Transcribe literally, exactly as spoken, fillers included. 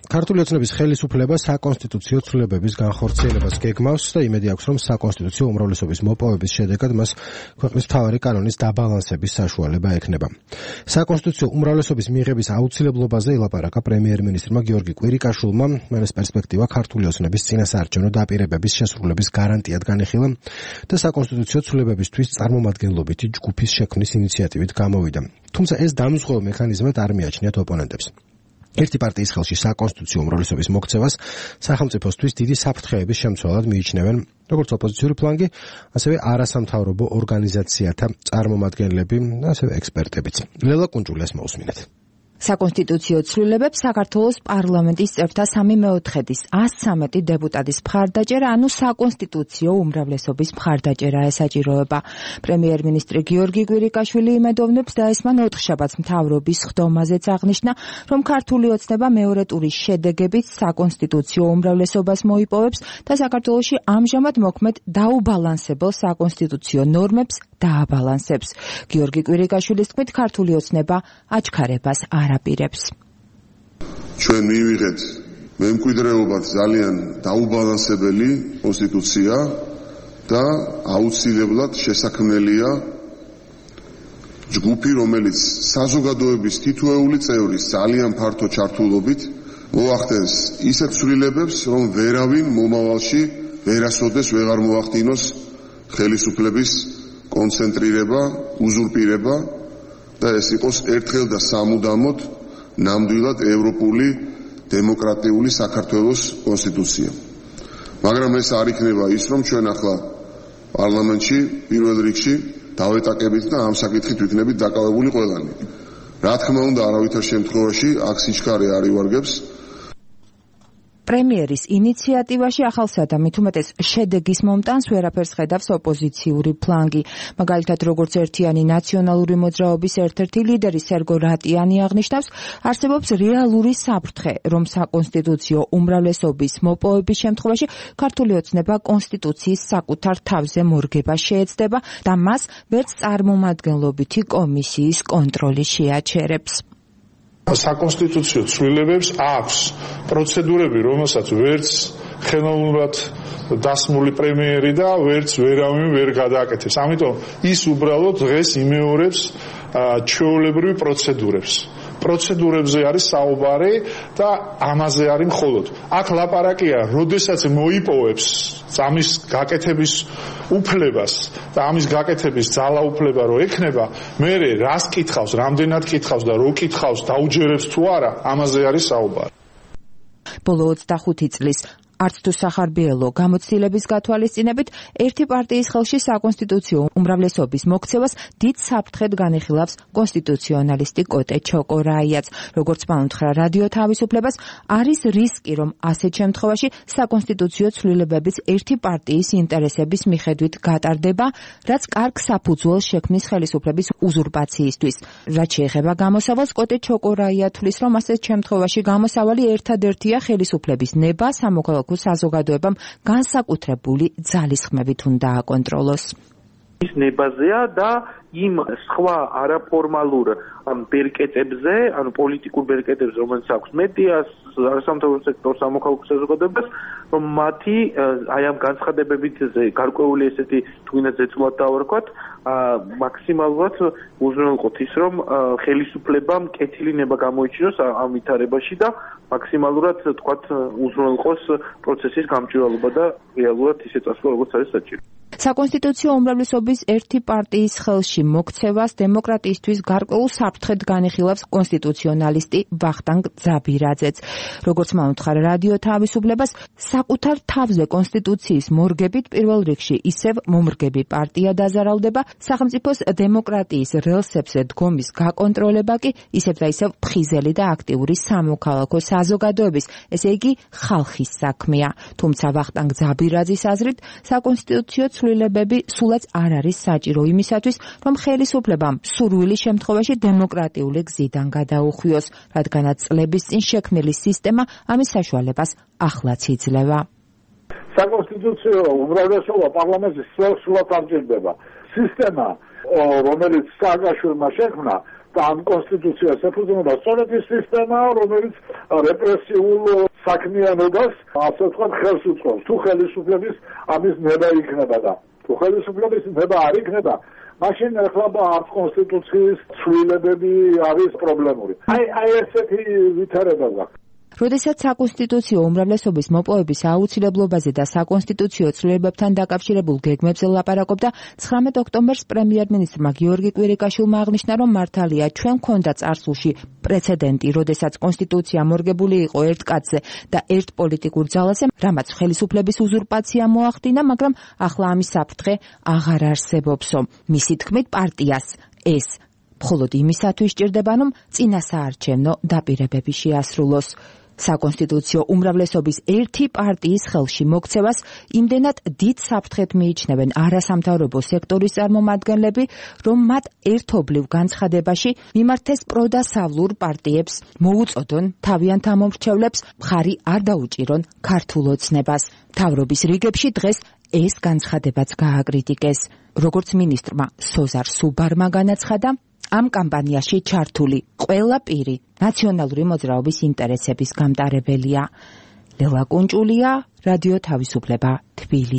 ქართული ოცნების ხელისუფლება საკონსტიტუციო ცვლილებების განხორციელებას გეგმავს და იმედი აქვს, რომ საკონსტიტუციო უმრავლესობის მოპოვების შედეგად მას ქვეყნის მთავარი კანონის დაბალანსების საშუალება ექნება. საკონსტიტუციო უმრავლესობის მიღების აუცილებლობაზე ელაპარაკა პრემიერ-მინისტრმა გიორგი კვირიკაშვილმა, მან ეს პერსპექტივა ქართული ოცნების წინასაარჩევნო დაპირებების შესრულების გარანტიად განიხილა და საკონსტიტუციო ცვლილებებისთვის წარმომადგენლობითი ჯგუფის შექმნის ინიციატივით გამოვიდა. თუმცა ეს დამზღვეულ მექანიზმად არ მიაჩნიათ ოპონენტებს. ერთი პარტიის ხელში საკონსტიტუციო უმრავლესობის მოქცევას სახელმწიფოსთვის დიდი საფრთხეების შემცველად მიიჩნევენ როგორც ოპოზიციური ფლანგი, ასევე არასამთავრობო ორგანიზაციათა წარმომადგენლები, ასევე ექსპერტებიც. ლელა კუნჭულიას მოусმინეთ. საკონსტიტუციო ცვლილებებს საქართველოს პარლამენტის წევრთა სამი მეოთხედის ას ცამეტი დეპუტატის მხარდაჭერა, ანუ საკონსტიტუციო უმრავლესობის მხარდაჭერა ესაჭიროება. პრემიერ-მინისტრი გიორგი კვირიკაშვილი იმედოვნებს და ეს მან ოთხშაბათს მთავრობის ხდომაზეც აღნიშნა, რომ ქართული ოცნება მეორე ტურის შედეგებით საკონსტიტუციო უმრავლესობას მოიპოვებს და საქართველოში ამჟამად მოქმედ დაუბალანსებელ საკონსტიტუციო ნორმებს დააბალანსებს. გიორგი კვირიკაშვილის თქმით, ქართული ოცნება აჩქარებას არაპირებს. ჩვენ მივიღეთ მემკვიდრეობად ძალიან დაუბალანსებელი კონსტიტუცია და აუცილებლად შესაქმნელია ჯგუფი, რომელიც საზოგადოების თითოეული წევრის ძალიან ფართო ჩართულობით მოახდენს ისეთ ცვლილებებს, რომ ვერავინ მომავალში ვერასოდეს ვეღარ მოახდინოს ხელისუფლების კონცენტრირება, უზურპირება და ეს იყოს ერთხელ და სამუდამოდ ნამდვილად ევროპული დემოკრატიული საქართველოს კონსტიტუცია. მაგრამ ეს არ იქნება ის, რომ ჩვენ ახლა პარლამენტში პირველ რიგში დავეტაკებით და ამ საკითხით ვიქნებით დაკავებული ყველანი. რა თქმა უნდა, არავითარ შემთხვევაში აქ სიჩქარე არ ივარგებს. პრემიერის ინიციატივაში ახალსა და მით უმეტეს შედეგის მომტანს ვერაფერს ხედავს ოპოზიციური ფლანგი. მაგალითად, როგორც ერთიანი ნაციონალური მოძრაობის ერთ-ერთი ლიდერი სერგო რატიანი აღნიშნავს, არსებობს რეალური საფრთხე, რომ საკონსტიტუციო უმრავლესობის მოპოვების შემთხვევაში ქართული ოცნება კონსტიტუციის საკუთარ თავზე მორგება შეეცდება და მას ვერც წარმომადგენლობითი კომისიის კონტროლი შეაჩერებს. საკონსტიტუციო ცვლილებებს აქვს პროცედურები, რომელსაც ვერც ხელოვნურად დასმული პრემიერი და ვერც ვერავინ ვერ გადააკეთებს. ამიტომ ის უბრალოდ დღეს იმეორებს ჩვეულებრივ პროცედურებს. პროცედურებზე არის საუბარი და ამაზე არის მხოლოდ. აქ ლაპარაკია, როდესაც მოიპოვებს ამის გაკეთების უფლებას და ამის გაკეთების ძალაუფლება რო ექნება, მე რას კითხავს, რამდენად კითხავს და რო კითხავს, დაუჯერებს თუ არა, ამაზე არის საუბარი. ბოლო ოცდახუთი წლის არც თუ სახარბიელო გამოცდილების გათვალისწინებით ერთი პარტიის ხელში საკონსტიტუციო უმრავლესობის მოქცევას დიდ საფრთხედ განიხილავს კონსტიტუციონალისტი კოტე ჩოკორაიაც. როგორც მან უთხრა რადიო თავისუფლებას, არის რისკი, რომ ასეთ შემთხვევაში საკონსტიტუციო ცვლილებებიც ერთი პარტიის ინტერესების მიხედვით გატარდება, რაც კარგ საფუძველს შექმნის ხელისუფლების უზურპაციისთვის. რაც შეეხება გამოსავალს, კოტე ჩოკორაია თვლის, რომ ასეთ შემთხვევაში გამოსავალი ერთადერთია ხელისუფლების ნება სამოქალაქო საზოგადოებამ განსაკუთრებული ძალისხმევით უნდა აკონტროლოს. ის ნებაზეა და იმ სხვა არაფორმალურ ბერკეტებზე, ანუ პოლიტიკურ ბერკეტებზე, რომელიც აქვს მედიას, არასამთავრობო სექტორს, სამოქალაქო საზოგადოებას, რომ მათი აი ამ განცხადებებით გარკვეული ესეთი თუნდაც ზეწულად დავარქვათ, მაქსიმალურად უზრუნველყოთ ის, რომ ხელისუფლებამ კეთილი ნება გამოიჩინოს ამ ვითარებაში და მაქსიმალურად თქვათ უზრუნველყოს პროცესის გამჭვირვალობა და რეალურად ისე წასვლა, როგორც არის საჭირო. საკონსტიტუციო უმრავლესობის ერთი პარტიის ხელში მოქცევას დემოკრატიისთვის გარკვეულ საფრთხედ განიხილავს კონსტიტუციონალისტი ვახტანგ ძაბირაძეც. როგორც მან უთხრა რადიო თავისუფლებას, საკუთარ თავზე კონსტიტუციის მორგებით პირველ რიგში ისევ მომრგები პარტია დაზარალდება, სახელმწიფოს დემოკრატიის რელსებზე დგომის გაკონტროლება კი ისევ და ისევ ფხიზელი და აქტიური სამოქალაქო საზოგადოების, ესე იგი ხალხის საქმეა. თუმცა ვახტანგ ძაბირაძის აზრით, საკონსტიტუციო ცვლილებები სულაც არ არის საჭირო იმისათვის, რომ ხელისუფლებამ სურვილი შემთხვევაში დემოკრატიული გზიდან გადაუხვიოს, რადგანაც წლების წინ შექმნილი სისტემა ამის საშუალებას ახლაც იძლევა. საკონსტიტუციო უმრავლესობა პარლამენტის სრულად არ ჭირდება. სისტემა, რომელიც სააკაშვილმა შექმნა, და ამ კონსტიტუციას ეფუძნება სწორედ ის სისტემა, რომელიც რეპრესიულ საქმიანობას, ასე ვთქვათ, ხელს უწყობს. თუ ხელისუფლების ამის ნება იქნება და თუ ხელისუფლების ნება არ იქნება, მაშინ ახლა ამ კონსტიტუციის ცვლილებები არის პრობლემური. აი აი ესეთი ვითარება გაქვს. როდესაც საკონსტიტუციო უმრავლესობის მოპოვების აუცილებლობაზე და საკონსტიტუციო ცვლილებებთან დაკავშირებულ გეგმებზე ლაპარაკობდა, ცხრამეტ ოქტომბერს პრემიერ-მინისტრმა გიორგი კვირიკაშვილმა აღნიშნა, რომ მართალია, ჩვენ გვქონდა წარსულში პრეცედენტი, როდესაც კონსტიტუცია მორგებული იყო ერთ კაცზე და ერთ პოლიტიკურ ძალაზე, რამაც ხელისუფლების უზურპაცია მოახდინა, მაგრამ ახლა ამის საფრთხე აღარ არსებობსო. მისი თქმით, პარტიას ეს მხოლოდ იმისათვის სჭირდება, რომ წინასაარჩევნო დაპირებები შეასრულოს. საკონსტიტუციო უმრავლესობის ერთი პარტიის ხელში მოქცევას იმდენად დიდ საფრთხედ მიიჩნევენ არასამთავრობო სექტორის წარმომადგენლები, რომ მათ ერთობლივ განცხადებაში მიმართეს პროდასავლურ პარტიებს, მოუწოდონ თავიანთ ამომრჩევლებს მხარი არ დაუჭირონ ქართულ ოცნებას. მთავრობის რიგებში დღეს ეს განცხადებაც გააკრიტიკეს. როგორც მინისტრმა სოზარ სუბარმა განაცხადა, ამ კამპანიაში ჩართული ყველა პირი ნაციონალური მოძრაობის ინტერესების გამტარებელია. ლელა კუნჭულია, რადიო თავისუფლება, თბილისი.